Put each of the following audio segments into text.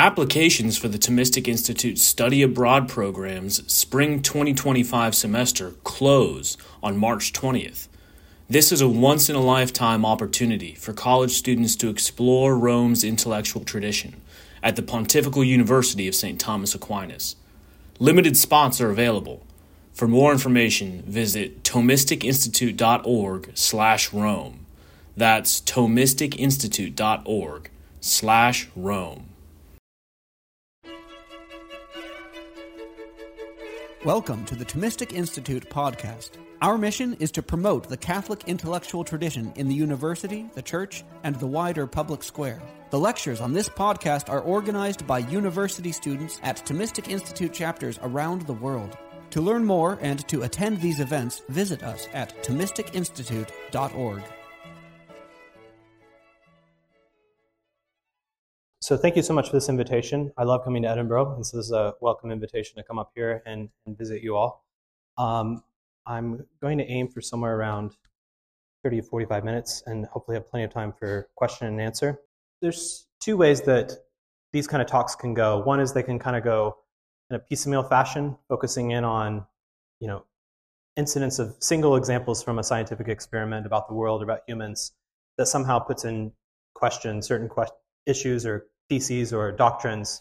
Applications for the Thomistic Institute Study Abroad program's Spring 2025 semester close on March 20th. This is a once-in-a-lifetime opportunity for college students to explore Rome's intellectual tradition at the Pontifical University of St. Thomas Aquinas. Limited spots are available. For more information, visit thomisticinstitute.org/Rome. That's thomisticinstitute.org/Rome. Welcome to the Thomistic Institute podcast. Our mission is to promote the Catholic intellectual tradition in the university, the church, and the wider public square. The lectures on this podcast are organized by university students at Thomistic Institute chapters around the world. To learn more and to attend these events, visit us at thomisticinstitute.org. So thank you so much for this invitation. I love coming to Edinburgh, and so this is a welcome invitation to come up here and visit you all. I'm going to aim for somewhere around 30 to 45 minutes and hopefully have plenty of time for question and answer. There's two ways that these kind of talks can go. One is they can kind of go in a piecemeal fashion, focusing in on, incidents of single examples from a scientific experiment about the world, about humans, that somehow puts in question certain issues or theses or doctrines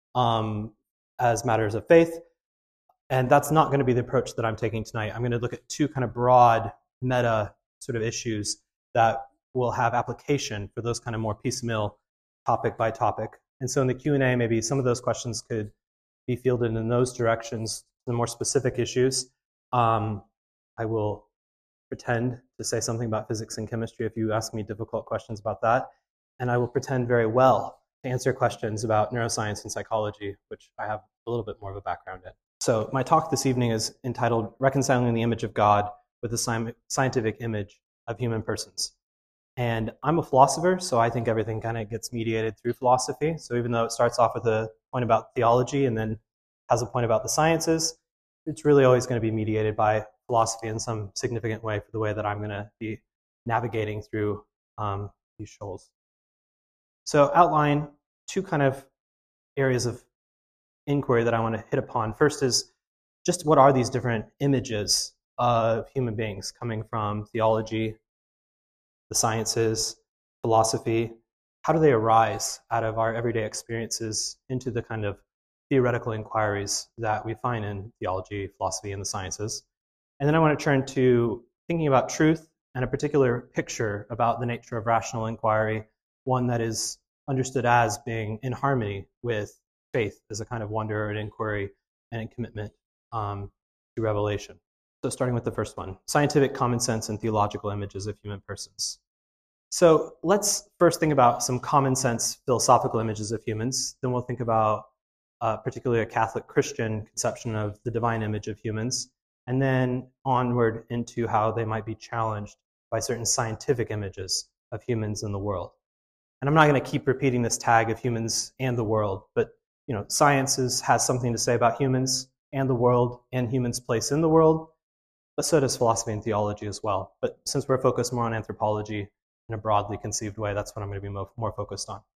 as matters of faith. And that's not going to be the approach that I'm taking tonight. I'm going to look at two kind of broad meta sort of issues that will have application for those kind of more piecemeal topic by topic. And so in the Q&A, maybe some of those questions could be fielded in those directions, the more specific issues. I will pretend to say something about physics and chemistry if you ask me difficult questions about that. And I will pretend very well to answer questions about neuroscience and psychology, which I have a little bit more of a background in. So my talk this evening is entitled Reconciling the Image of God with the Scientific Image of Human Persons. And I'm a philosopher, so I think everything kind of gets mediated through philosophy. So even though it starts off with a point about theology and then has a point about the sciences, it's really always going to be mediated by philosophy in some significant way for the way that I'm going to be navigating through these shoals. So outline two kind of areas of inquiry that I want to hit upon. First is just what are these different images of human beings coming from theology, the sciences, philosophy? How do they arise out of our everyday experiences into the kind of theoretical inquiries that we find in theology, philosophy, and the sciences? And then I want to turn to thinking about truth and a particular picture about the nature of rational inquiry, one that is understood as being in harmony with faith as a kind of wonder and inquiry and commitment to revelation. So starting with the first one, scientific common sense and theological images of human persons. So let's first think about some common sense philosophical images of humans. Then we'll think about particularly a Catholic Christian conception of the divine image of humans, and then onward into how they might be challenged by certain scientific images of humans in the world. And I'm not going to keep repeating this tag of humans and the world, but science has something to say about humans and the world and humans' place in the world, but so does philosophy and theology as well. But since we're focused more on anthropology in a broadly conceived way, that's what I'm going to be more focused on.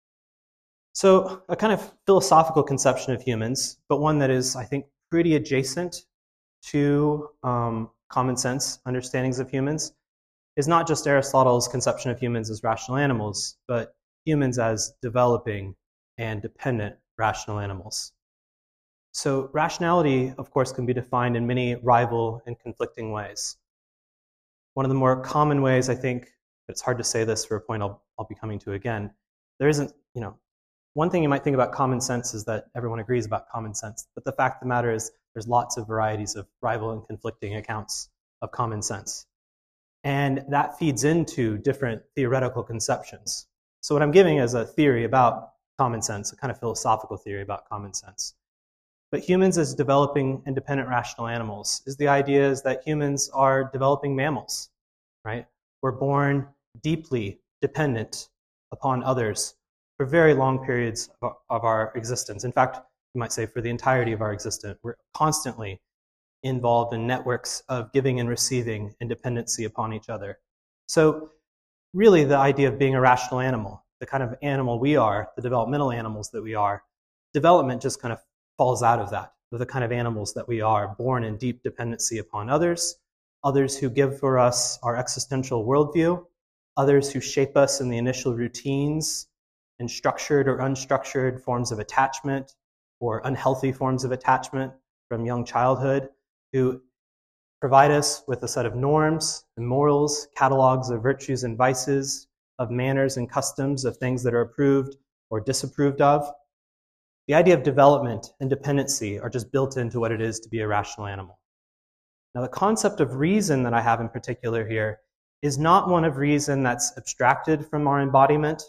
So a kind of philosophical conception of humans, but one that is, I think, pretty adjacent to common sense understandings of humans, is not just Aristotle's conception of humans as rational animals, but humans as developing and dependent rational animals. So rationality, of course, can be defined in many rival and conflicting ways. One of the more common ways, I think, it's hard to say this for a point I'll be coming to again, there isn't, one thing you might think about common sense is that everyone agrees about common sense, but the fact of the matter is there's lots of varieties of rival and conflicting accounts of common sense. And that feeds into different theoretical conceptions. So what I'm giving is a theory about common sense, a kind of philosophical theory about common sense. But humans as developing independent rational animals is the idea is that humans are developing mammals, right? We're born deeply dependent upon others for very long periods of our existence. In fact, you might say for the entirety of our existence, we're constantly involved in networks of giving and receiving and dependency upon each other. So really the idea of being a rational animal, the kind of animal we are, the developmental animals that we are, development just kind of falls out of that, of the kind of animals that we are, born in deep dependency upon others who give for us our existential worldview, others who shape us in the initial routines and structured or unstructured forms of attachment or unhealthy forms of attachment from young childhood, who provide us with a set of norms and morals, catalogs of virtues and vices, of manners and customs, of things that are approved or disapproved of. The idea of development and dependency are just built into what it is to be a rational animal. Now, the concept of reason that I have in particular here is not one of reason that's abstracted from our embodiment,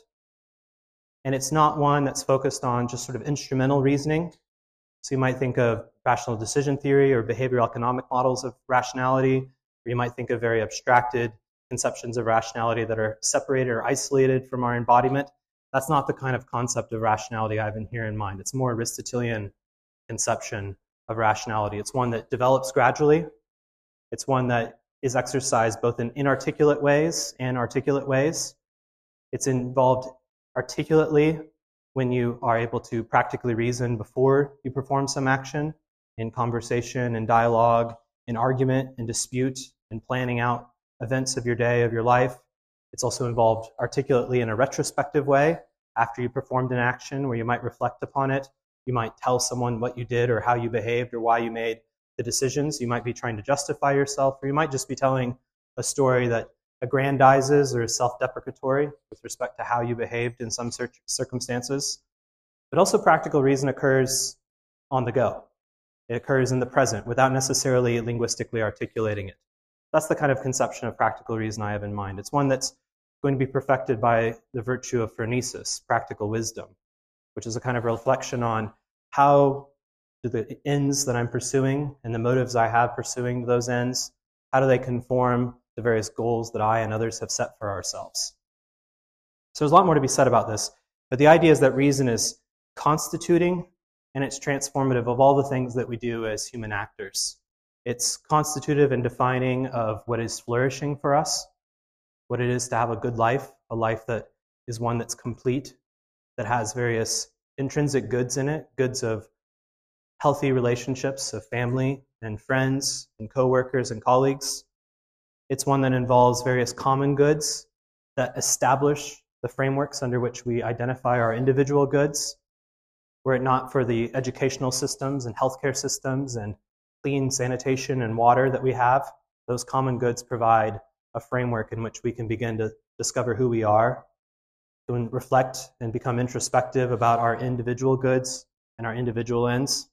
and it's not one that's focused on just sort of instrumental reasoning. So you might think of rational decision theory or behavioral economic models of rationality, or you might think of very abstracted conceptions of rationality that are separated or isolated from our embodiment. That's not the kind of concept of rationality I have in here in mind. It's more Aristotelian conception of rationality. It's one that develops gradually. It's one that is exercised both in inarticulate ways and articulate ways. It's involved articulately when you are able to practically reason before you perform some action, in conversation and dialogue, in argument and dispute, in planning out events of your day, of your life. It's also involved articulately in a retrospective way, after you performed an action where you might reflect upon it. You might tell someone what you did or how you behaved or why you made the decisions. You might be trying to justify yourself, or you might just be telling a story that aggrandizes or is self-deprecatory with respect to how you behaved in some circumstances. But also practical reason occurs on the go. It occurs in the present without necessarily linguistically articulating it. That's the kind of conception of practical reason I have in mind. It's one that's going to be perfected by the virtue of phronesis, practical wisdom, which is a kind of reflection on how do the ends that I'm pursuing and the motives I have pursuing those ends, how do they conform to various goals that I and others have set for ourselves. So there's a lot more to be said about this, but the idea is that reason is constituting and it's transformative of all the things that we do as human actors. It's constitutive and defining of what is flourishing for us, what it is to have a good life, a life that is one that's complete, that has various intrinsic goods in it, goods of healthy relationships, of family and friends and coworkers and colleagues. It's one that involves various common goods that establish the frameworks under which we identify our individual goods. Were it not for the educational systems and healthcare systems and clean sanitation and water that we have, those common goods provide a framework in which we can begin to discover who we are, to reflect and become introspective about our individual goods and our individual ends.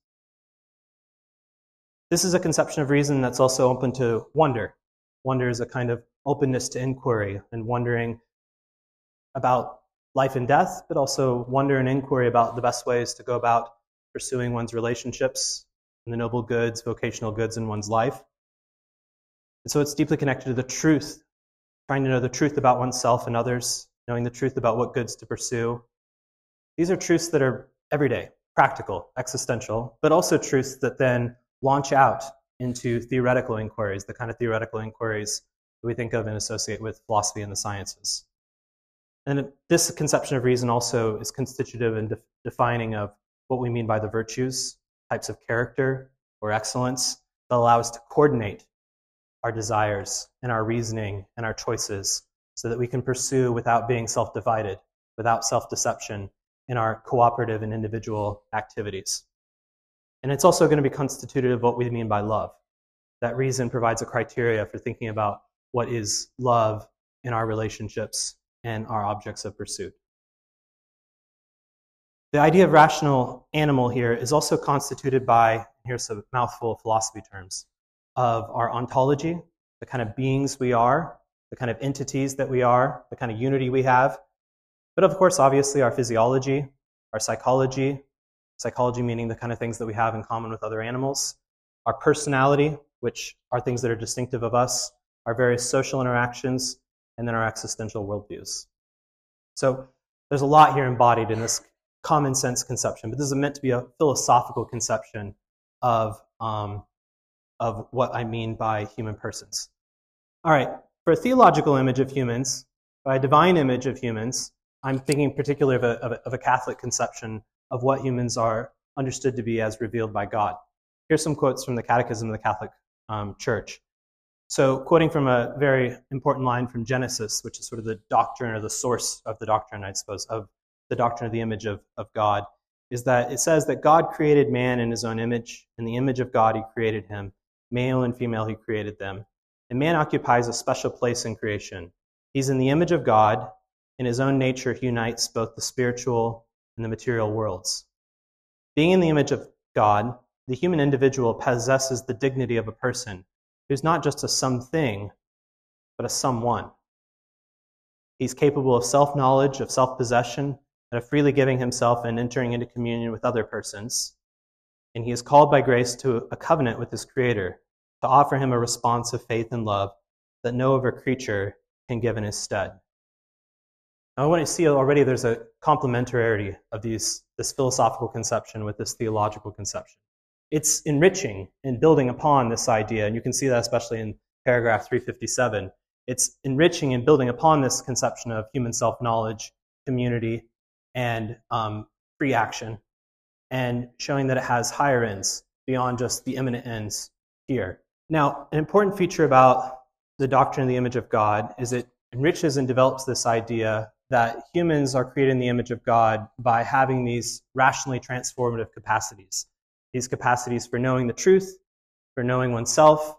This is a conception of reason that's also open to wonder. Wonder is a kind of openness to inquiry and wondering about life and death, but also wonder and inquiry about the best ways to go about pursuing one's relationships and the noble goods, vocational goods in one's life. And so it's deeply connected to the truth, trying to know the truth about oneself and others, knowing the truth about what goods to pursue. These are truths that are everyday, practical, existential, but also truths that then launch out into theoretical inquiries, the kind of theoretical inquiries that we think of and associate with philosophy and the sciences. And this conception of reason also is constitutive and defining of what we mean by the virtues, types of character or excellence that allow us to coordinate our desires and our reasoning and our choices so that we can pursue without being self-divided, without self-deception in our cooperative and individual activities. And it's also going to be constitutive of what we mean by love. That reason provides a criteria for thinking about what is love in our relationships and our objects of pursuit. The idea of rational animal here is also constituted by, here's a mouthful of philosophy terms, of our ontology, the kind of beings we are, the kind of entities that we are, the kind of unity we have, but of course, obviously, our physiology, our psychology meaning the kind of things that we have in common with other animals, our personality, which are things that are distinctive of us, our various social interactions, and then our existential worldviews. So there's a lot here embodied in this common sense conception, but this is meant to be a philosophical conception of what I mean by human persons. All right, for a theological image of humans, by a divine image of humans, I'm thinking particularly of a Catholic conception of what humans are understood to be as revealed by God. Here's some quotes from the Catechism of the Catholic Church. So, quoting from a very important line from Genesis, which is sort of the doctrine or the source of the doctrine, I suppose, of the doctrine of the image of God, is that it says that God created man in his own image. In the image of God, he created him. Male and female, he created them. And man occupies a special place in creation. He's in the image of God. In his own nature, he unites both the spiritual and the material worlds. Being in the image of God, the human individual possesses the dignity of a person who's not just a something, but a someone. He's capable of self-knowledge, of self-possession, and of freely giving himself and entering into communion with other persons. And he is called by grace to a covenant with his Creator, to offer him a response of faith and love that no other creature can give in his stead. Now, I want to see already there's a complementarity of this philosophical conception with this theological conception. It's enriching in building upon this idea, and you can see that especially in paragraph 357. It's enriching in building upon this conception of human self-knowledge, community, and free action, and showing that it has higher ends beyond just the imminent ends here. Now, an important feature about the doctrine of the image of God is it enriches and develops this idea that humans are created in the image of God by having these rationally transformative capacities. These capacities for knowing the truth, for knowing oneself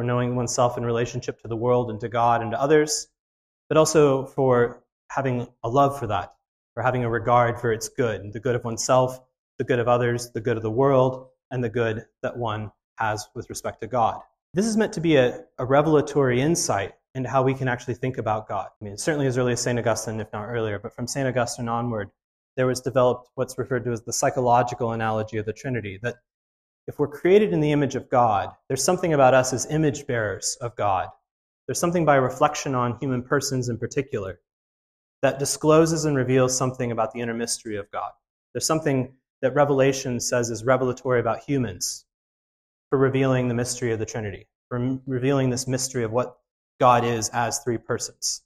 in relationship to the world and to God and to others, but also for having a love for that, for having a regard for its good, the good of oneself, the good of others, the good of the world, and the good that one has with respect to God. This is meant to be a revelatory insight into how we can actually think about God. I mean, certainly as early as St. Augustine, if not earlier, but from St. Augustine onward, there was developed what's referred to as the psychological analogy of the Trinity, that if we're created in the image of God, there's something about us as image bearers of God. There's something by reflection on human persons in particular that discloses and reveals something about the inner mystery of God. There's something that Revelation says is revelatory about humans for revealing the mystery of the Trinity, for revealing this mystery of what God is as three persons.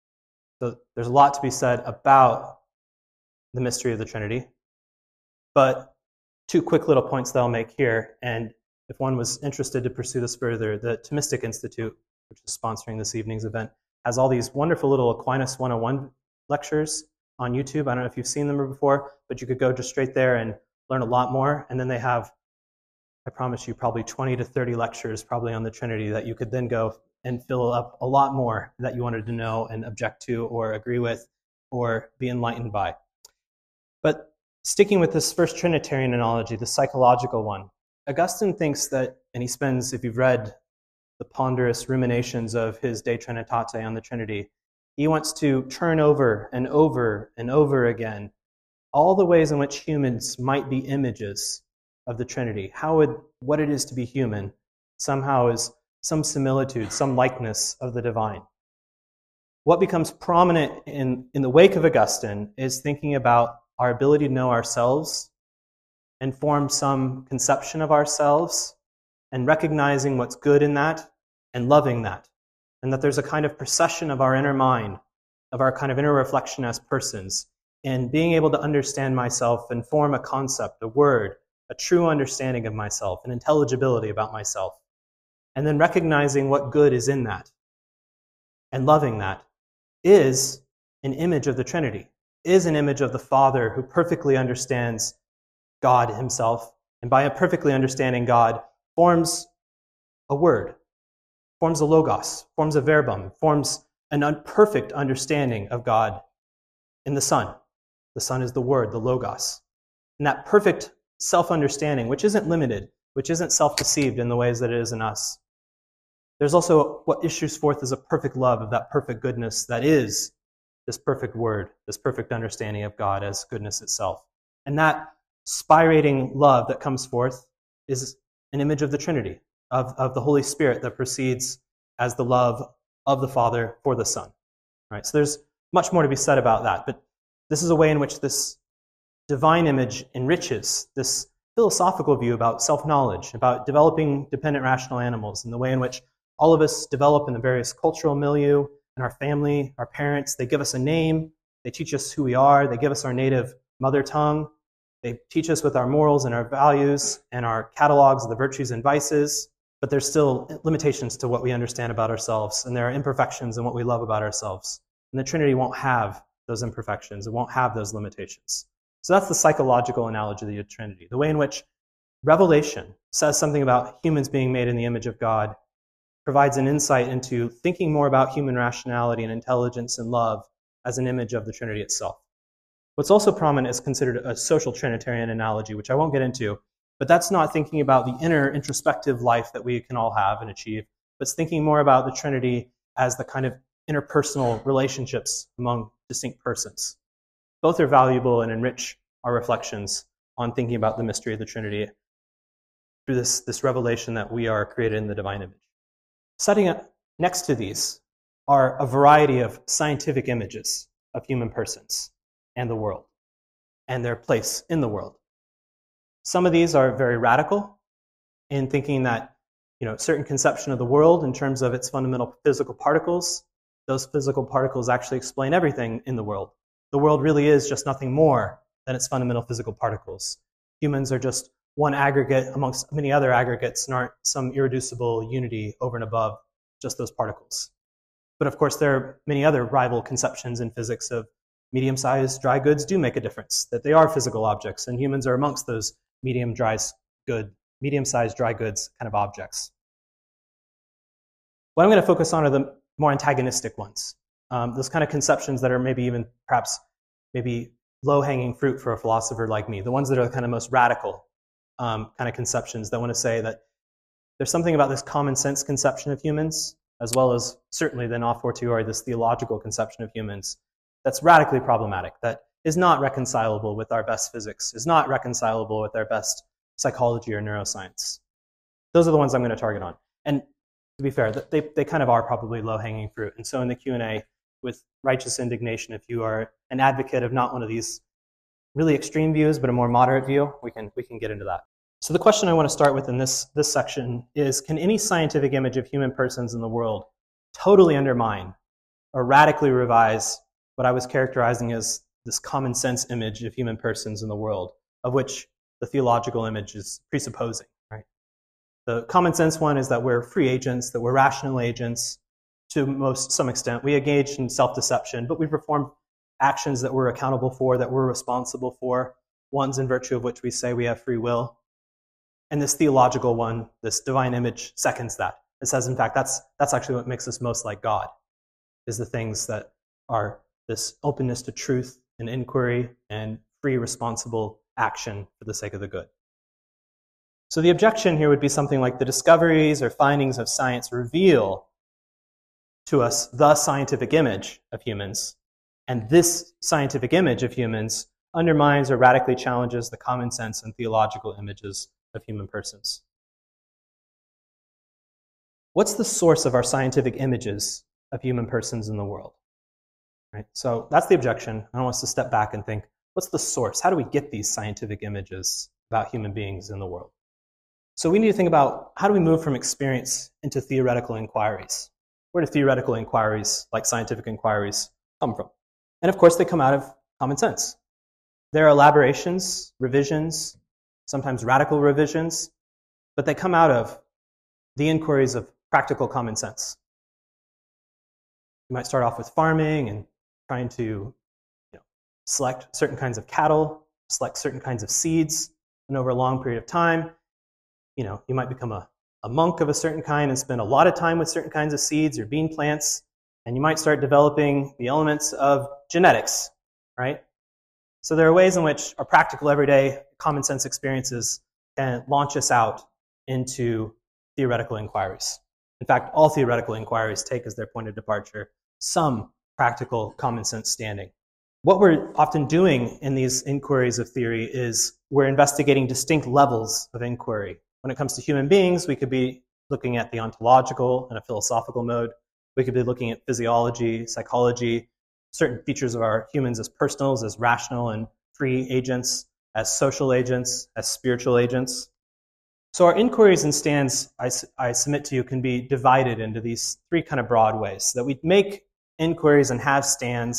So there's a lot to be said about the mystery of the Trinity, but two quick little points that I'll make here, and if one was interested to pursue this further, the Thomistic Institute, which is sponsoring this evening's event, has all these wonderful little Aquinas 101 lectures on YouTube. I don't know if you've seen them before, but you could go just straight there and learn a lot more, and then they have, I promise you, probably 20 to 30 lectures probably on the Trinity that you could then go and fill up a lot more that you wanted to know and object to or agree with or be enlightened by. But sticking with this first Trinitarian analogy, the psychological one, Augustine thinks that, and he spends, if you've read the ponderous ruminations of his De Trinitate on the Trinity, he wants to turn over and over and over again all the ways in which humans might be images of the Trinity. How would what it is to be human somehow is some similitude, some likeness of the divine. What becomes prominent in the wake of Augustine is thinking about our ability to know ourselves and form some conception of ourselves and recognizing what's good in that and loving that. And that there's a kind of procession of our inner mind, of our kind of inner reflection as persons, and being able to understand myself and form a concept, a word, a true understanding of myself, an intelligibility about myself. And then recognizing what good is in that and loving that is an image of the Trinity, is an image of the Father who perfectly understands God himself, and by a perfectly understanding God, forms a word, forms a logos, forms a verbum, forms an perfect understanding of God in the Son. The Son is the Word, the logos. And that perfect self-understanding, which isn't limited, which isn't self-deceived in the ways that it is in us. There's also what issues forth as a perfect love of that perfect goodness that is this perfect word, this perfect understanding of God as goodness itself. And that spirating love that comes forth is an image of the Trinity, of the Holy Spirit that proceeds as the love of the Father for the Son. Right? So there's much more to be said about that, but this is a way in which this divine image enriches this philosophical view about self-knowledge, about developing dependent rational animals, and the way in which all of us develop in the various cultural milieu, and our family, our parents, they give us a name, They teach us who we are. They give us our native mother tongue. They teach us with our morals and our values and our catalogs of the virtues and vices. But there's still limitations to what we understand about ourselves, and there are imperfections in what we love about ourselves. And the Trinity won't have those imperfections. It won't have those limitations. So that's the psychological analogy of the Trinity, the way in which Revelation says something about humans being made in the image of God, provides an insight into thinking more about human rationality and intelligence and love as an image of the Trinity itself. What's also prominent is considered a social Trinitarian analogy, which I won't get into, but that's not thinking about the inner introspective life that we can all have and achieve, but it's thinking more about the Trinity as the kind of interpersonal relationships among distinct persons. Both are valuable and enrich our reflections on thinking about the mystery of the Trinity through this revelation that we are created in the divine image. Setting up next to these are a variety of scientific images of human persons and the world and their place in the world. Some of these are very radical in thinking that, certain conception of the world in terms of its fundamental physical particles, those physical particles actually explain everything in the world. The world really is just nothing more than its fundamental physical particles. Humans are just one aggregate amongst many other aggregates and aren't some irreducible unity over and above just those particles. But of course, there are many other rival conceptions in physics of medium-sized dry goods do make a difference, that they are physical objects, and humans are amongst those medium-sized dry goods kind of objects. What I'm going to focus on are the more antagonistic ones, those kind of conceptions that are maybe even perhaps low-hanging fruit for a philosopher like me, the ones that are the kind of most radical kind of conceptions that want to say that there's something about this common sense conception of humans, as well as certainly then a fortiori this theological conception of humans, that's radically problematic, that is not reconcilable with our best physics, is not reconcilable with our best psychology or neuroscience. Those are the ones I'm going to target on. And to be fair, they kind of are probably low-hanging fruit. And so in the Q&A, with righteous indignation, if you are an advocate of not one of these really extreme views, but a more moderate view, we can get into that. So the question I want to start with in this section is, can any scientific image of human persons in the world totally undermine or radically revise what I was characterizing as this common sense image of human persons in the world, of which the theological image is presupposing, right? The common sense one is that we're free agents, that we're rational agents to some extent. We engage in self-deception, but we perform actions that we're accountable for, that we're responsible for, ones in virtue of which we say we have free will. And this theological one, this divine image, seconds that. It says, in fact, that's actually what makes us most like God, is the things that are this openness to truth and inquiry and free, responsible action for the sake of the good. So the objection here would be something like the discoveries or findings of science reveal to us the scientific image of humans, and this scientific image of humans undermines or radically challenges the common sense and theological images of human persons. What's the source of our scientific images of human persons in the world? Right? So that's the objection. I want us to step back and think, what's the source? How do we get these scientific images about human beings in the world? So we need to think about, how do we move from experience into theoretical inquiries? Where do theoretical inquiries, like scientific inquiries, come from? And of course, they come out of common sense. There are elaborations, revisions, sometimes radical revisions, but they come out of the inquiries of practical common sense. You might start off with farming and trying to select certain kinds of cattle, select certain kinds of seeds, and over a long period of time, you might become a monk of a certain kind and spend a lot of time with certain kinds of seeds or bean plants, and you might start developing the elements of genetics, right? So there are ways in which our practical, everyday, common sense experiences can launch us out into theoretical inquiries. In fact, all theoretical inquiries take as their point of departure some practical common sense standing. What we're often doing in these inquiries of theory is we're investigating distinct levels of inquiry. When it comes to human beings, we could be looking at the ontological and a philosophical mode. We could be looking at physiology, psychology, certain features of our humans as personals, as rational and free agents, as social agents, as spiritual agents. So our inquiries and stands, I submit to you, can be divided into these three kind of broad ways. So that we make inquiries and have stands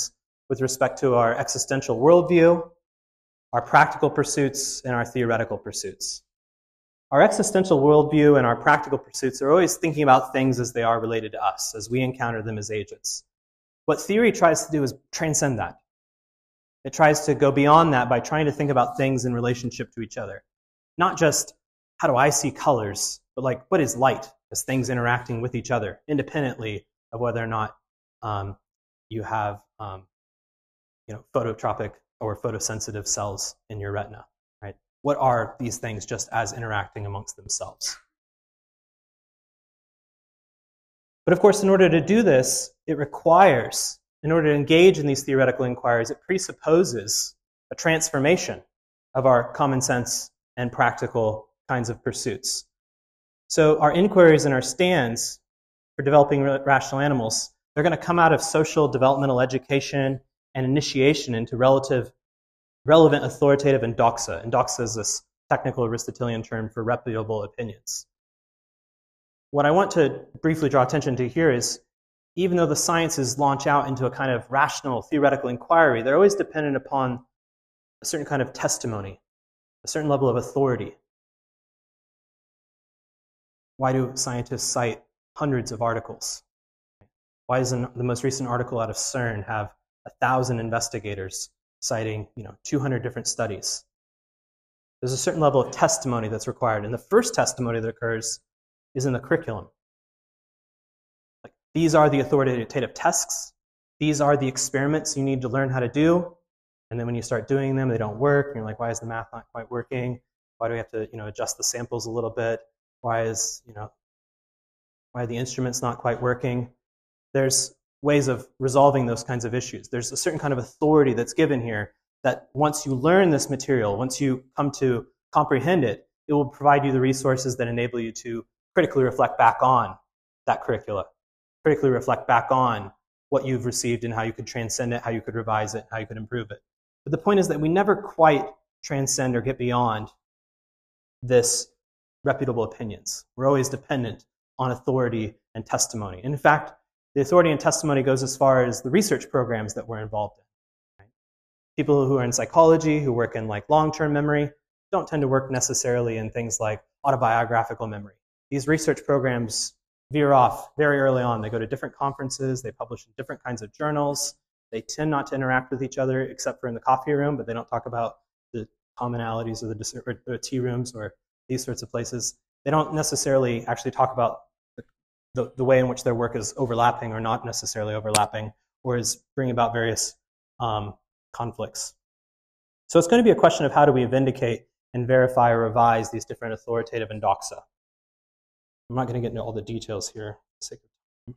with respect to our existential worldview, our practical pursuits, and our theoretical pursuits. Our existential worldview and our practical pursuits are always thinking about things as they are related to us, as we encounter them as agents. What theory tries to do is transcend that. It tries to go beyond that by trying to think about things in relationship to each other. Not just, how do I see colors, but like, what is light as things interacting with each other, independently of whether or not you have phototropic or photosensitive cells in your retina, right? What are these things just as interacting amongst themselves? But of course, in order to do this, it requires, in order to engage in these theoretical inquiries, it presupposes a transformation of our common sense and practical kinds of pursuits. So our inquiries and our stands for developing rational animals, they're going to come out of social developmental education and initiation into relevant authoritative endoxa. Endoxa is this technical Aristotelian term for reputable opinions. What I want to briefly draw attention to here is, even though the sciences launch out into a kind of rational theoretical inquiry, they're always dependent upon a certain kind of testimony, a certain level of authority. Why do scientists cite hundreds of articles? Why doesn't the most recent article out of CERN have 1,000 investigators citing 200 different studies? There's a certain level of testimony that's required, and the first testimony that occurs is in the curriculum. Like, these are the authoritative tests. These are the experiments you need to learn how to do. And then when you start doing them, they don't work. And you're like, why is the math not quite working? Why do we have to adjust the samples a little bit? Why are the instruments not quite working? There's ways of resolving those kinds of issues. There's a certain kind of authority that's given here that once you learn this material, once you come to comprehend it, it will provide you the resources that enable you to critically reflect back on that curricula, critically reflect back on what you've received and how you could transcend it, how you could revise it, how you could improve it. But the point is that we never quite transcend or get beyond this reputable opinions. We're always dependent on authority and testimony. In fact, the authority and testimony goes as far as the research programs that we're involved in. Right? People who are in psychology, who work in like long-term memory, don't tend to work necessarily in things like autobiographical memory. These research programs veer off very early on. They go to different conferences, they publish in different kinds of journals. They tend not to interact with each other except for in the coffee room, but they don't talk about the commonalities of the tea rooms or these sorts of places. They don't necessarily actually talk about the way in which their work is overlapping or not necessarily overlapping, or is bringing about various conflicts. So it's going to be a question of how do we vindicate and verify or revise these different authoritative endoxa. I'm not going to get into all the details here for the sake of time.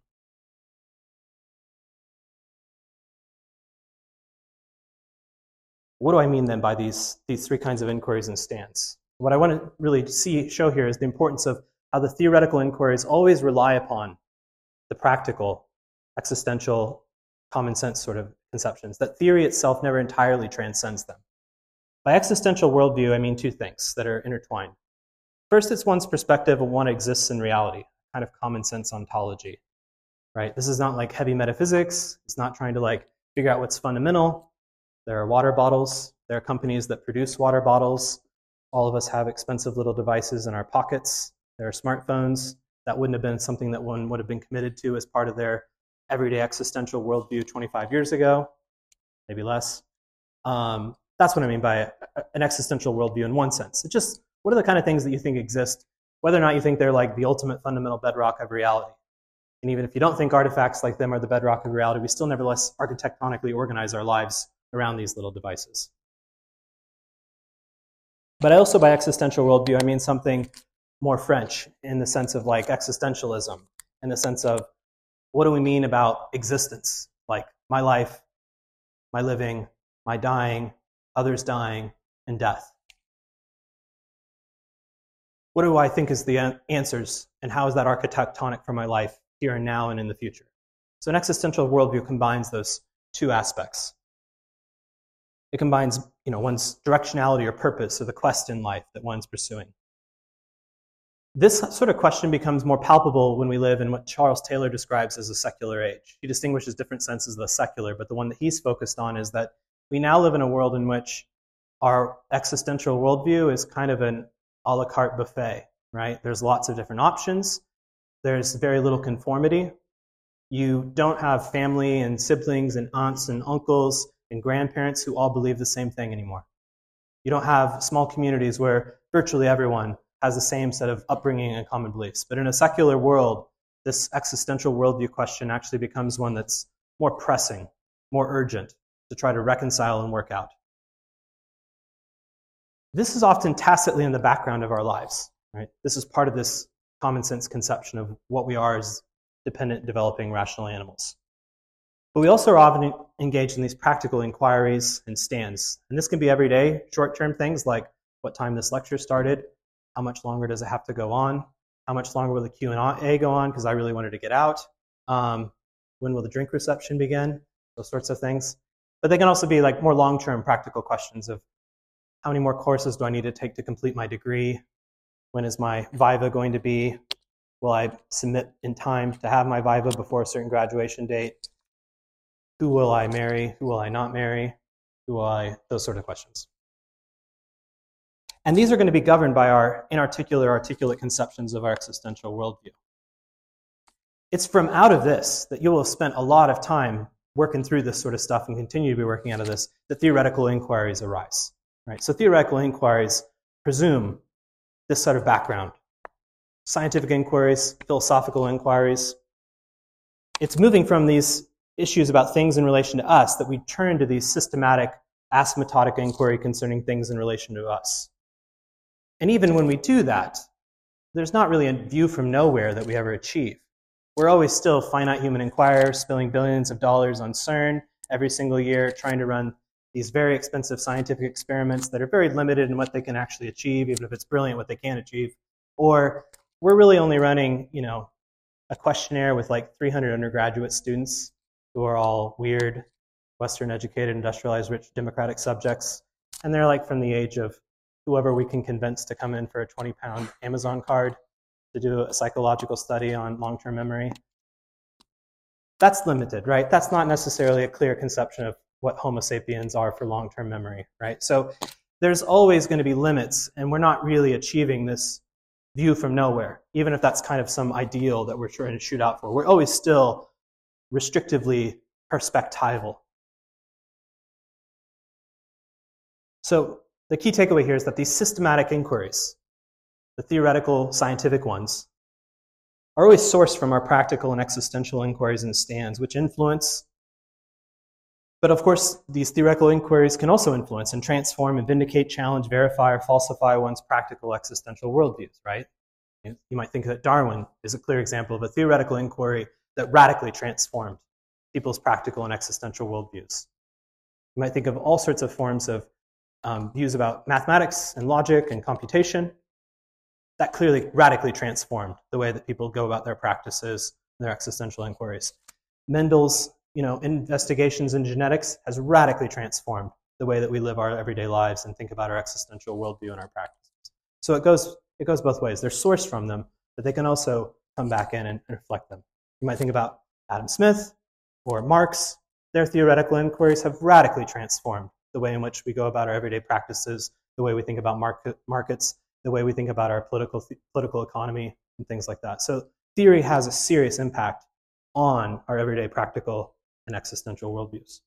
What do I mean then by these three kinds of inquiries and stands? What I want to really show here is the importance of how the theoretical inquiries always rely upon the practical, existential, common sense sort of conceptions, that theory itself never entirely transcends them. By existential worldview, I mean two things that are intertwined. First, it's one's perspective of what exists in reality, kind of common sense ontology, right? This is not like heavy metaphysics. It's not trying to figure out what's fundamental. There are water bottles. There are companies that produce water bottles. All of us have expensive little devices in our pockets. There are smartphones. That wouldn't have been something that one would have been committed to as part of their everyday existential worldview 25 years ago, maybe less. That's what I mean by an existential worldview in one sense. It's just, what are the kind of things that you think exist, whether or not you think they're like the ultimate fundamental bedrock of reality? And even if you don't think artifacts like them are the bedrock of reality, we still nevertheless architectonically organize our lives around these little devices. But also by existential worldview, I mean something more French in the sense of existentialism, in the sense of what do we mean about existence? Like my life, my living, my dying, others dying, and death. What do I think is the answers, and how is that architectonic for my life here and now and in the future? So an existential worldview combines those two aspects. It combines, one's directionality or purpose, or the quest in life that one's pursuing. This sort of question becomes more palpable when we live in what Charles Taylor describes as a secular age. He distinguishes different senses of the secular, but the one that he's focused on is that we now live in a world in which our existential worldview is kind of an a la carte buffet, right? There's lots of different options. There's very little conformity. You don't have family and siblings and aunts and uncles and grandparents who all believe the same thing anymore. You don't have small communities where virtually everyone has the same set of upbringing and common beliefs. But in a secular world, this existential worldview question actually becomes one that's more pressing, more urgent to try to reconcile and work out. This is often tacitly in the background of our lives, right? This is part of this common sense conception of what we are as dependent, developing, rational animals. But we also are often engaged in these practical inquiries and stands. And this can be everyday, short-term things like what time this lecture started, how much longer does it have to go on, how much longer will the Q&A go on because I really wanted to get out, when will the drink reception begin, those sorts of things. But they can also be like more long-term practical questions of how many more courses do I need to take to complete my degree, when is my Viva going to be, will I submit in time to have my Viva before a certain graduation date, who will I marry, who will I not marry, those sort of questions. And these are going to be governed by our inarticulate, articulate conceptions of our existential worldview. It's from out of this that you will have spent a lot of time working through this sort of stuff and continue to be working out of this, that theoretical inquiries arise. Right? So theoretical inquiries presume this sort of background. Scientific inquiries, philosophical inquiries. It's moving from these issues about things in relation to us that we turn to these systematic, asymptotic inquiry concerning things in relation to us. And even when we do that, there's not really a view from nowhere that we ever achieve. We're always still finite human inquirers spilling billions of dollars on CERN every single year, trying to run these very expensive scientific experiments that are very limited in what they can actually achieve, even if it's brilliant what they can achieve. Or we're really only running, a questionnaire with like 300 undergraduate students who are all weird, Western educated, industrialized, rich, democratic subjects. And they're like from the age of whoever we can convince to come in for a 20-pound Amazon card to do a psychological study on long-term memory. That's limited, right? That's not necessarily a clear conception of what Homo sapiens are for long-term memory, right? So there's always going to be limits, and we're not really achieving this view from nowhere, even if that's kind of some ideal that we're trying to shoot out for. We're always still restrictively perspectival. So the key takeaway here is that these systematic inquiries, the theoretical scientific ones, are always sourced from our practical and existential inquiries and stands, which influence. But of course, these theoretical inquiries can also influence and transform and vindicate, challenge, verify, or falsify one's practical existential worldviews, right? You might think that Darwin is a clear example of a theoretical inquiry that radically transformed people's practical and existential worldviews. You might think of all sorts of forms of views about mathematics and logic and computation. That clearly radically transformed the way that people go about their practices and their existential inquiries. Mendel's investigations in genetics has radically transformed the way that we live our everyday lives and think about our existential worldview and our practices. So it goes both ways. They're sourced from them, but they can also come back in and reflect them. You might think about Adam Smith or Marx. Their theoretical inquiries have radically transformed the way in which we go about our everyday practices, the way we think about markets, the way we think about our political economy, and things like that. So theory has a serious impact on our everyday practical and existential worldviews.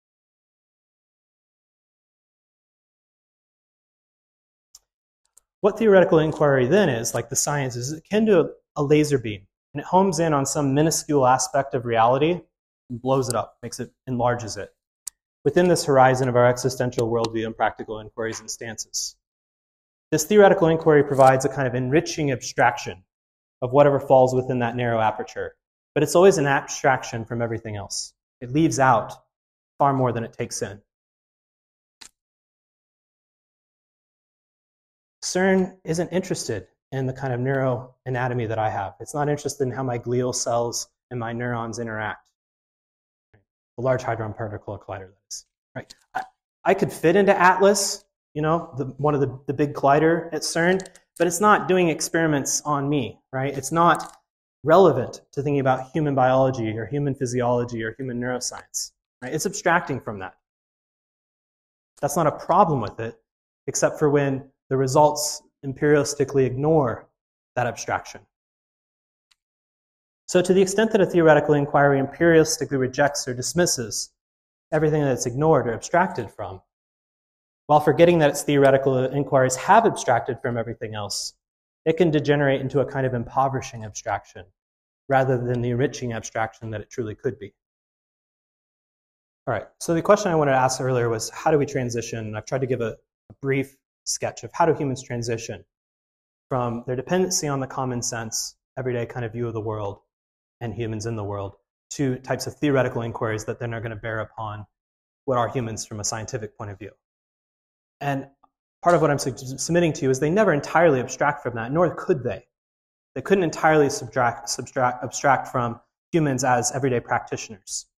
What theoretical inquiry then is, like the science, is akin to a laser beam, and it homes in on some minuscule aspect of reality and blows it up, enlarges it, within this horizon of our existential worldview and practical inquiries and stances. This theoretical inquiry provides a kind of enriching abstraction of whatever falls within that narrow aperture, but it's always an abstraction from everything else. It leaves out far more than it takes in. CERN isn't interested in the kind of neuroanatomy that I have. It's not interested in how my glial cells and my neurons interact. The Large Hadron Particle Collider, that is. Right? I could fit into ATLAS, one of the big collider at CERN, but it's not doing experiments on me, right? It's not relevant to thinking about human biology or human physiology or human neuroscience, right? It's abstracting from that. That's not a problem with it, except for when the results imperialistically ignore that abstraction. So to the extent that a theoretical inquiry imperialistically rejects or dismisses everything that's ignored or abstracted from, while forgetting that its theoretical inquiries have abstracted from everything else, it can degenerate into a kind of impoverishing abstraction rather than the enriching abstraction that it truly could be. All right, so the question I wanted to ask earlier was, how do we transition? I've tried to give a brief sketch of how do humans transition from their dependency on the common sense, everyday kind of view of the world and humans in the world to types of theoretical inquiries that then are going to bear upon what are humans from a scientific point of view. And part of what I'm submitting to you is they never entirely abstract from that, nor could they. They couldn't entirely abstract from humans as everyday practitioners.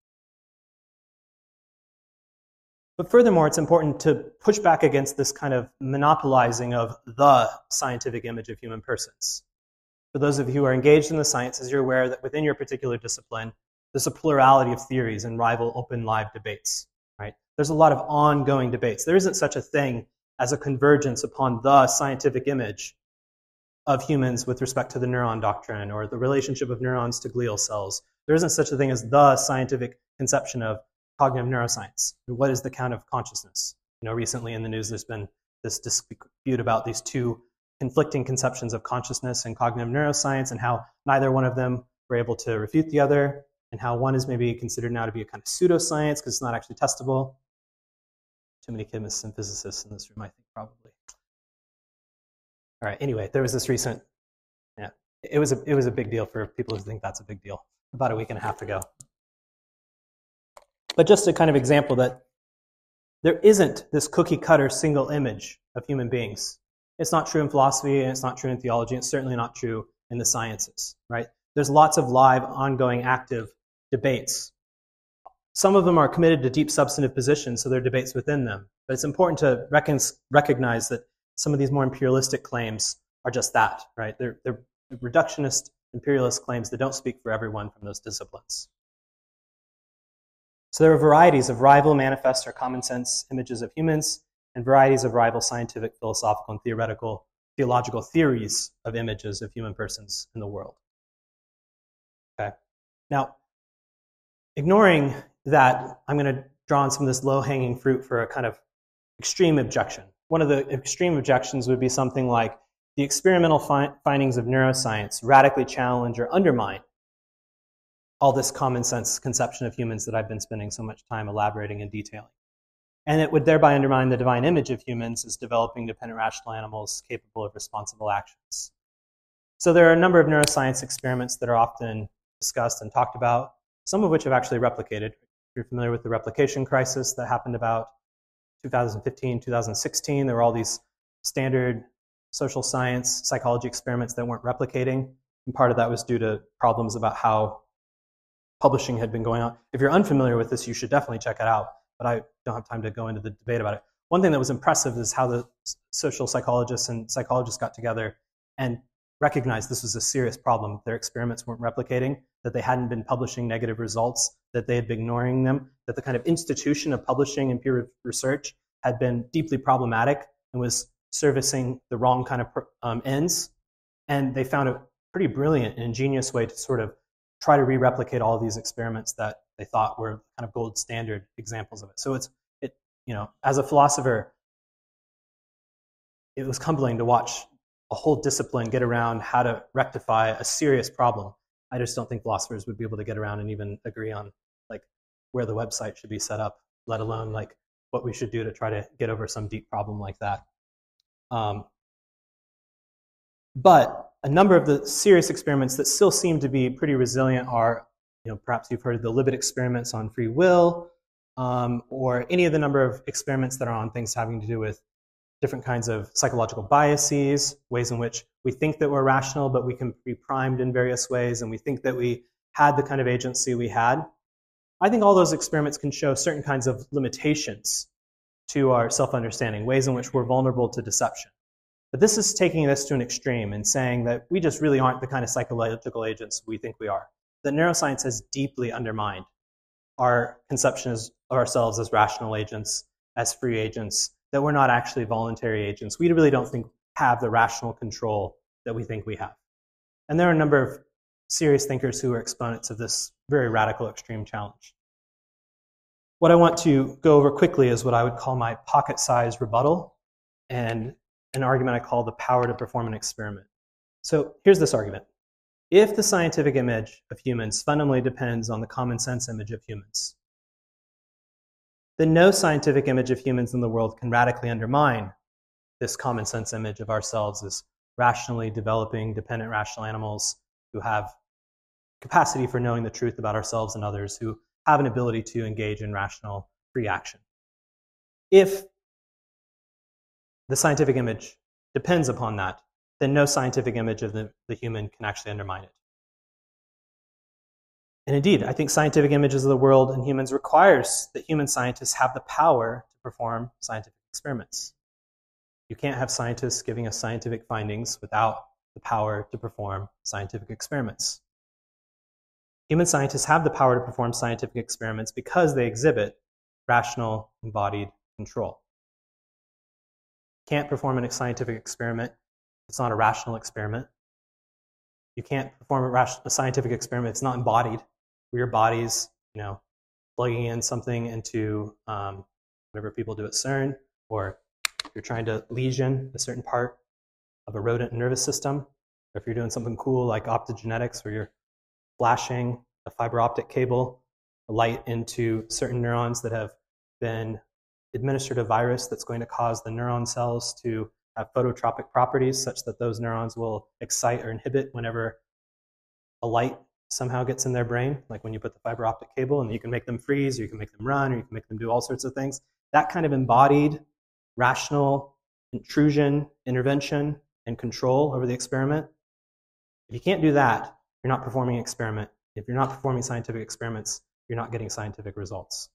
But furthermore, it's important to push back against this kind of monopolizing of the scientific image of human persons. For those of you who are engaged in the sciences, you're aware that within your particular discipline, there's a plurality of theories and rival open live debates, right? There's a lot of ongoing debates. There isn't such a thing as a convergence upon the scientific image of humans with respect to the neuron doctrine or the relationship of neurons to glial cells. There isn't such a thing as the scientific conception of cognitive neuroscience. What is the count of consciousness? Recently in the news, there's been this dispute about these two conflicting conceptions of consciousness and cognitive neuroscience and how neither one of them were able to refute the other and how one is maybe considered now to be a kind of pseudoscience because it's not actually testable. Too many chemists and physicists in this room, I think, probably. All right, anyway, there was this recent, it was a big deal for people who think that's a big deal, about a week and a half ago. But just a kind of example that there isn't this cookie-cutter single image of human beings. It's not true in philosophy, and it's not true in theology, and it's certainly not true in the sciences, right? There's lots of live, ongoing, active debates. Some of them are committed to deep substantive positions, so there are debates within them. But it's important to recognize that some of these more imperialistic claims are just that, right? They're reductionist, imperialist claims that don't speak for everyone from those disciplines. So there are varieties of rival, manifest, or common sense images of humans, and varieties of rival scientific, philosophical, and theological theories of images of human persons in the world. Okay. Now, ignoring that, I'm going to draw on some of this low-hanging fruit for a kind of extreme objection. One of the extreme objections would be something like, the experimental findings of neuroscience radically challenge or undermine all this common sense conception of humans that I've been spending so much time elaborating and detailing. And it would thereby undermine the divine image of humans as developing dependent rational animals capable of responsible actions. So there are a number of neuroscience experiments that are often discussed and talked about, some of which have actually replicated. If you're familiar with the replication crisis that happened about 2015, 2016, there were all these standard social science, psychology experiments that weren't replicating. And part of that was due to problems about how publishing had been going on. If you're unfamiliar with this, you should definitely check it out, but I don't have time to go into the debate about it. One thing that was impressive is how the social psychologists and psychologists got together and recognized this was a serious problem. Their experiments weren't replicating, that they hadn't been publishing negative results, that they had been ignoring them, that the kind of institution of publishing and peer research had been deeply problematic and was servicing the wrong kind of ends. And they found a pretty brilliant and ingenious way to sort of try to re-replicate all of these experiments that they thought were kind of gold standard examples of it. So as a philosopher, it was humbling to watch a whole discipline get around how to rectify a serious problem. I just don't think philosophers would be able to get around and even agree on like where the website should be set up, let alone like what we should do to try to get over some deep problem like that. But a number of the serious experiments that still seem to be pretty resilient are, perhaps you've heard of the Libet experiments on free will, or any of the number of experiments that are on things having to do with different kinds of psychological biases, ways in which we think that we're rational, but we can be primed in various ways, and we think that we had the kind of agency we had. I think all those experiments can show certain kinds of limitations to our self-understanding, ways in which we're vulnerable to deception. But this is taking this to an extreme and saying that we just really aren't the kind of psychological agents we think we are. That neuroscience has deeply undermined our conceptions of ourselves as rational agents, as free agents, that we're not actually voluntary agents. We really don't think have the rational control that we think we have. And there are a number of serious thinkers who are exponents of this very radical extreme challenge. What I want to go over quickly is what I would call my pocket-sized rebuttal and an argument I call the power to perform an experiment. So here's this argument. If the scientific image of humans fundamentally depends on the common sense image of humans, then no scientific image of humans in the world can radically undermine this common sense image of ourselves as rationally developing, dependent rational animals who have capacity for knowing the truth about ourselves and others, who have an ability to engage in rational free action. If the scientific image depends upon that, then no scientific image of the human can actually undermine it. And indeed, I think scientific images of the world and humans requires that human scientists have the power to perform scientific experiments. You can't have scientists giving us scientific findings without the power to perform scientific experiments. Human scientists have the power to perform scientific experiments because they exhibit rational embodied control. You can't perform a scientific experiment. It's not a rational experiment. You can't perform a scientific experiment. It's not embodied. Where your body's, plugging in something into whatever people do at CERN, or you're trying to lesion a certain part of a rodent nervous system, or if you're doing something cool like optogenetics, where you're flashing a fiber optic cable, a light into certain neurons that have been administered a virus that's going to cause the neuron cells to have phototropic properties such that those neurons will excite or inhibit whenever a light somehow gets in their brain, like when you put the fiber optic cable, and you can make them freeze, or you can make them run, or you can make them do all sorts of things. That kind of embodied, rational intrusion, intervention, and control over the experiment. If you can't do that, you're not performing an experiment. If you're not performing scientific experiments, you're not getting scientific results.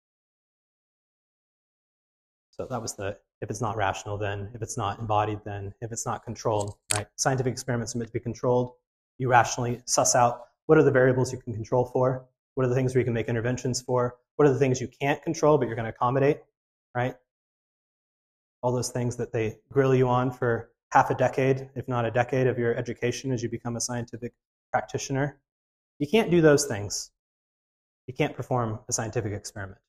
So that was if it's not rational, then, if it's not embodied, then, if it's not controlled, right? Scientific experiments are meant to be controlled. You rationally suss out what are the variables you can control for, what are the things where you can make interventions for, what are the things you can't control but you're going to accommodate, right? All those things that they grill you on for half a decade, if not a decade, of your education as you become a scientific practitioner. You can't do those things. You can't perform a scientific experiment.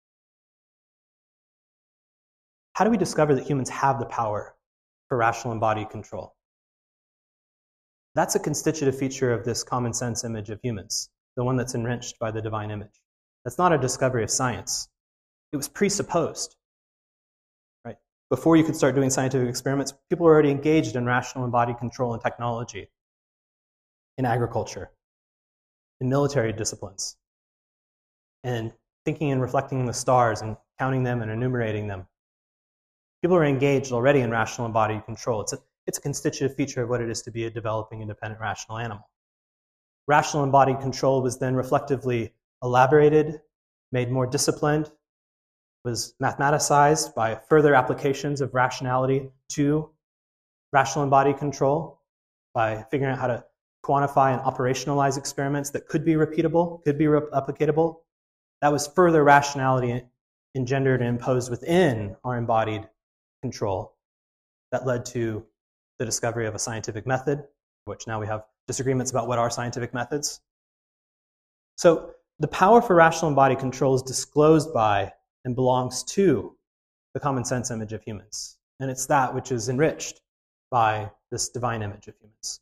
How do we discover that humans have the power for rational embodied control? That's a constitutive feature of this common sense image of humans, the one that's enriched by the divine image. That's not a discovery of science. It was presupposed. Right? Before you could start doing scientific experiments, people were already engaged in rational embodied control and technology, in agriculture, in military disciplines, and thinking and reflecting on the stars and counting them and enumerating them. People are engaged already in rational embodied control. It's a constitutive feature of what it is to be a developing independent rational animal. Rational embodied control was then reflectively elaborated, made more disciplined, was mathematicized by further applications of rationality to rational embodied control, by figuring out how to quantify and operationalize experiments that could be repeatable, could be replicatable. That was further rationality engendered and imposed within our embodied control that led to the discovery of a scientific method, which now we have disagreements about what are scientific methods. So the power for rational embodied control is disclosed by and belongs to the common sense image of humans. And it's that which is enriched by this divine image of humans.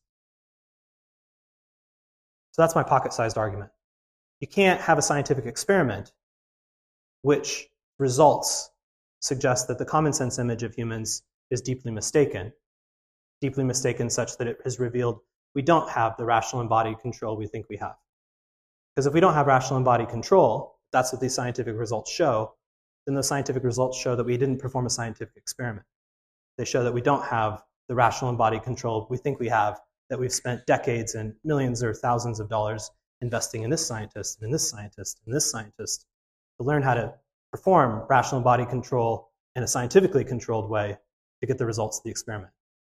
So that's my pocket-sized argument. You can't have a scientific experiment which results suggest that the common sense image of humans is deeply mistaken such that it has revealed we don't have the rational embodied control we think we have. Because if we don't have rational embodied control, that's what these scientific results show, then those scientific results show that we didn't perform a scientific experiment. They show that we don't have the rational embodied control we think we have, that we've spent decades and millions or thousands of dollars investing in this scientist, and this scientist, and this scientist to learn how to perform rational embodied control in a scientifically controlled way to get the results of the experiment.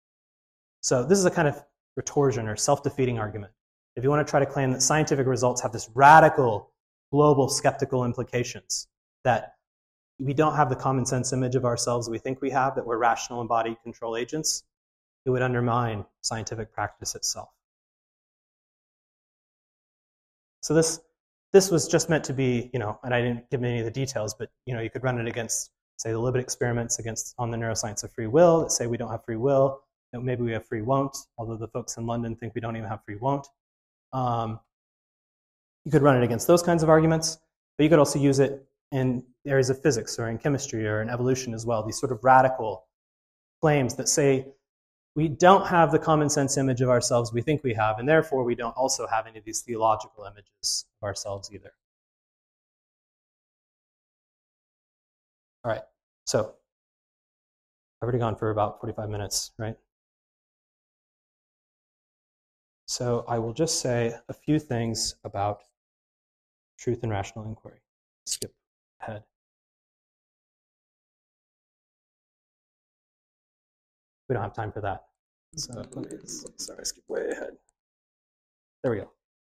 So this is a kind of retorsion or self-defeating argument. If you want to try to claim that scientific results have this radical, global, skeptical implications, that we don't have the common sense image of ourselves we think we have, that we're rational embodied control agents, it would undermine scientific practice itself. So this was just meant to be, and I didn't give any of the details, but you could run it against, say, the Libet experiments on the neuroscience of free will that say we don't have free will, that maybe we have free won't, although the folks in London think we don't even have free won't. You could run it against those kinds of arguments, but you could also use it in areas of physics or in chemistry or in evolution as well, these sort of radical claims that say we don't have the common sense image of ourselves we think we have, and therefore we don't also have any of these theological images of ourselves either. All right, so I've already gone for about 45 minutes, right? So I will just say a few things about truth and rational inquiry. Skip ahead. We don't have time for that. So sorry, skip way ahead. There we go.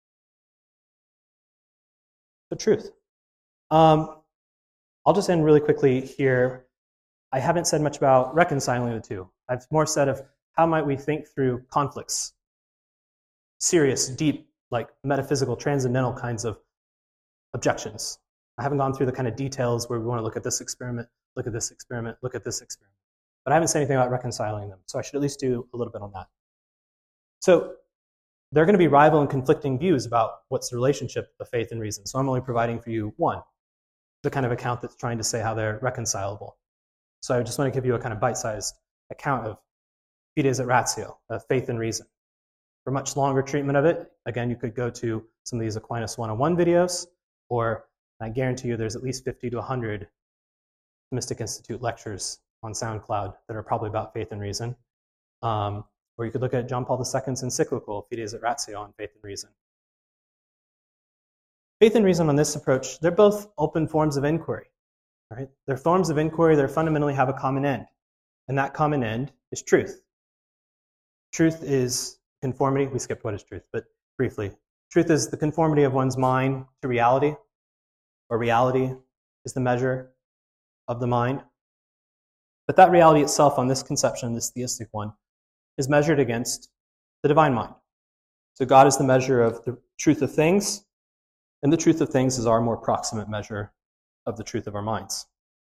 The truth. I'll just end really quickly here. I haven't said much about reconciling the two. I've more said of how might we think through conflicts, serious, deep, like metaphysical, transcendental kinds of objections. I haven't gone through the kind of details where we want to look at this experiment, look at this experiment, look at this experiment. But I haven't said anything about reconciling them, so I should at least do a little bit on that. So there are going to be rival and conflicting views about what's the relationship of faith and reason. So I'm only providing for you one, the kind of account that's trying to say how they're reconcilable. So I just want to give you a kind of bite-sized account of fides et ratio, of faith and reason. For much longer treatment of it, again, you could go to some of these Aquinas 101 videos, or I guarantee you there's at least 50 to 100 Thomistic Institute lectures on SoundCloud that are probably about faith and reason. Or you could look at John Paul II's encyclical, Fides et Ratio, on faith and reason. Faith and reason on this approach, they're both open forms of inquiry. Right? They're forms of inquiry that fundamentally have a common end. And that common end is truth. Truth is conformity. We skipped what is truth, but briefly. Truth is the conformity of one's mind to reality, or reality is the measure of the mind. But that reality itself on this conception, this theistic one, is measured against the divine mind. So God is the measure of the truth of things, and the truth of things is our more proximate measure of the truth of our minds.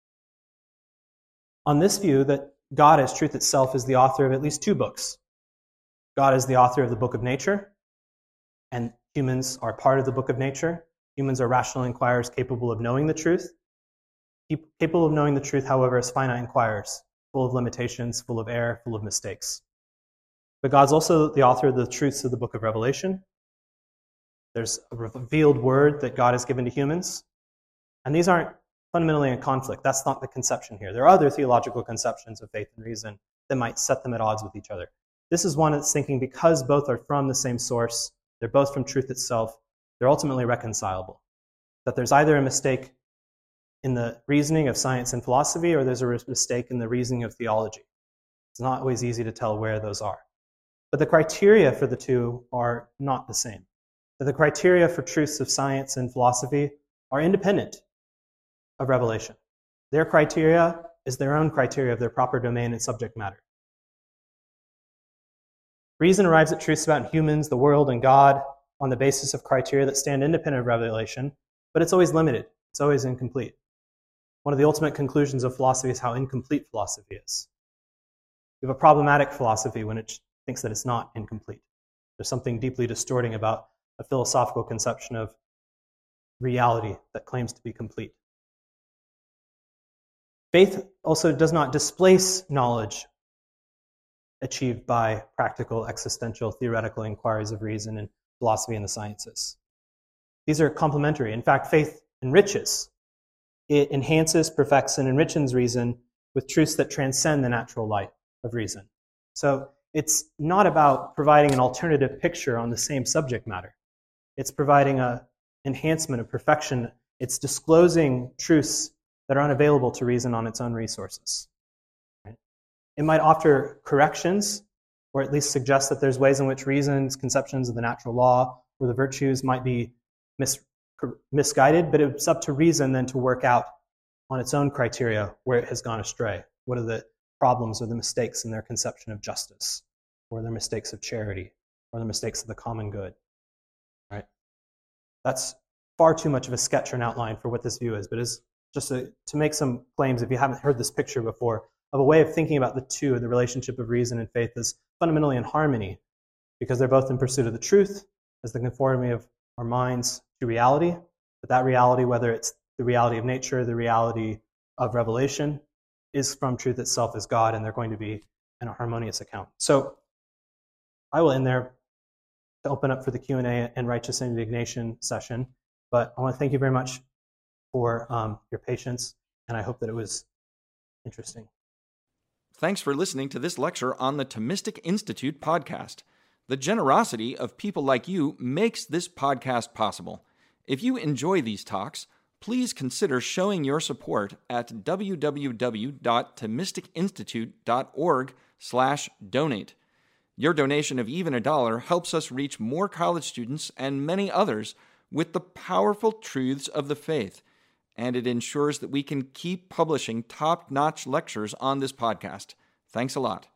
On this view that God as truth itself is the author of at least two books. God is the author of the book of nature, and humans are part of the book of nature. Humans are rational inquirers capable of knowing the truth. Capable of knowing the truth, however, as finite inquirers, full of limitations, full of error, full of mistakes. But God's also the author of the truths of the book of Revelation. There's a revealed word that God has given to humans. And these aren't fundamentally in conflict. That's not the conception here. There are other theological conceptions of faith and reason that might set them at odds with each other. This is one that's thinking because both are from the same source, they're both from truth itself, they're ultimately reconcilable. That there's either a mistake in the reasoning of science and philosophy, or there's a mistake in the reasoning of theology. It's not always easy to tell where those are. But the criteria for the two are not the same. The criteria for truths of science and philosophy are independent of revelation. Their criteria is their own criteria of their proper domain and subject matter. Reason arrives at truths about humans, the world, and God on the basis of criteria that stand independent of revelation, but it's always limited. It's always incomplete. One of the ultimate conclusions of philosophy is how incomplete philosophy is. You have a problematic philosophy when it thinks that it's not incomplete. There's something deeply distorting about a philosophical conception of reality that claims to be complete. Faith also does not displace knowledge achieved by practical, existential, theoretical inquiries of reason and philosophy and the sciences. These are complementary. In fact, faith enriches. It enhances, perfects, and enriches reason with truths that transcend the natural light of reason. So it's not about providing an alternative picture on the same subject matter. It's providing an enhancement of perfection. It's disclosing truths that are unavailable to reason on its own resources. Right? It might offer corrections or at least suggest that there's ways in which reasons, conceptions of the natural law, or the virtues might be misguided, but it's up to reason then to work out on its own criteria where it has gone astray. What are the problems or the mistakes in their conception of justice, or their mistakes of charity, or the mistakes of the common good, right? That's far too much of a sketch or an outline for what this view is, but is just to make some claims, if you haven't heard this picture before, of a way of thinking about the two, the relationship of reason and faith, is fundamentally in harmony, because they're both in pursuit of the truth as the conformity of our minds to reality. But that reality, whether it's the reality of nature, the reality of revelation, is from truth itself as God, and they're going to be in a harmonious account. So I will end there to open up for the Q&A and righteous indignation session. But I want to thank you very much for your patience, and I hope that it was interesting. Thanks for listening to this lecture on the Thomistic Institute podcast. The generosity of people like you makes this podcast possible. If you enjoy these talks, please consider showing your support at www.thomisticinstitute.org/donate. Your donation of even $1 helps us reach more college students and many others with the powerful truths of the faith, and it ensures that we can keep publishing top-notch lectures on this podcast. Thanks a lot.